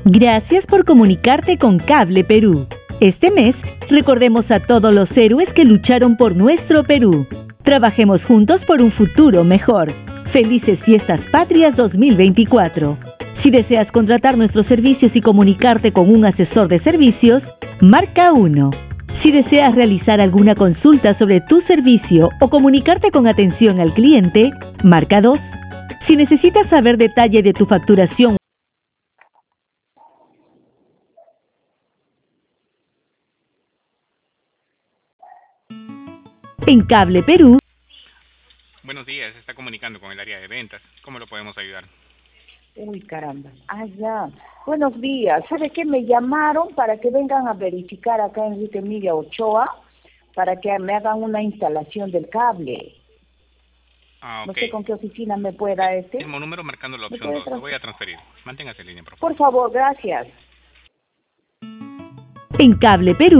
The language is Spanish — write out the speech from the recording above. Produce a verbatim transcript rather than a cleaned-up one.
Gracias por comunicarte con Cable Perú. Este mes, recordemos a todos los héroes que lucharon por nuestro Perú. Trabajemos juntos por un futuro mejor. Felices Fiestas Patrias dos mil veinticuatro. Si deseas contratar nuestros servicios y comunicarte con un asesor de servicios, marca uno. Si deseas realizar alguna consulta sobre tu servicio o comunicarte con atención al cliente, marca dos. Si necesitas saber detalle de tu facturación, en Cable Perú. Buenos días, se está comunicando con el área de ventas. ¿Cómo lo podemos ayudar? Uy, caramba. Ah, ya. Buenos días. ¿Sabe qué? Me llamaron para que vengan a verificar acá en Enrique Emilia Ochoa para que me hagan una instalación del cable. Ah, ok. No sé con qué oficina me pueda este. Mismo número marcando la opción dos. Lo voy a transferir. Manténgase en línea, por favor. Por favor, gracias. En Cable Perú.